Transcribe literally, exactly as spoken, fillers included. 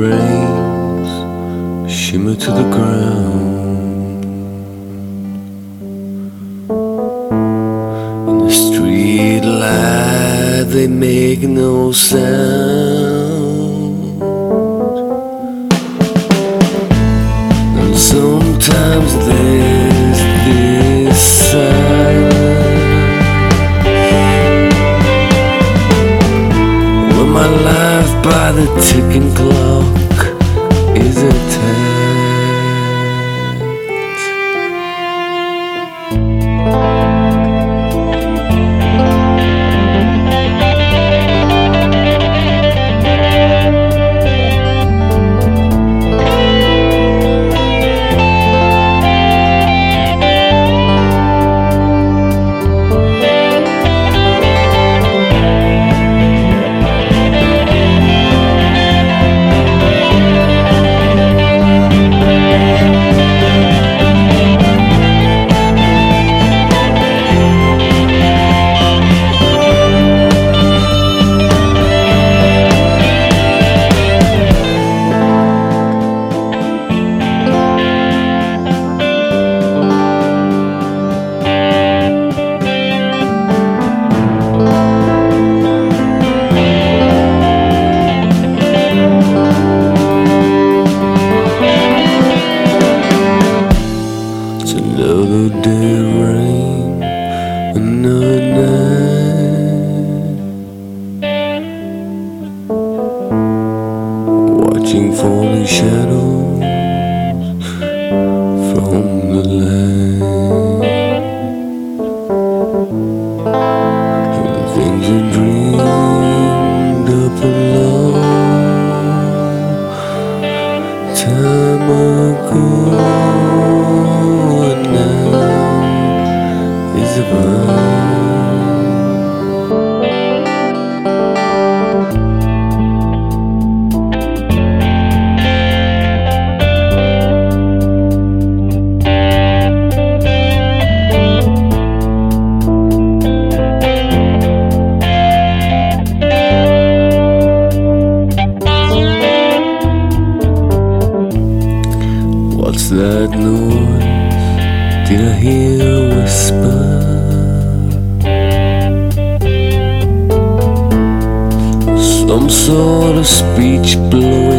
rings shimmer to the ground. In the street light they make no sound, and sometimes there's this silence when my life by the ticking clock is attacked. Another day of rain, another night, watching falling shadows from the light, and the things I dreamed up a long time ago. What's that noise? Did I hear a whisper? Some sort of speech blowing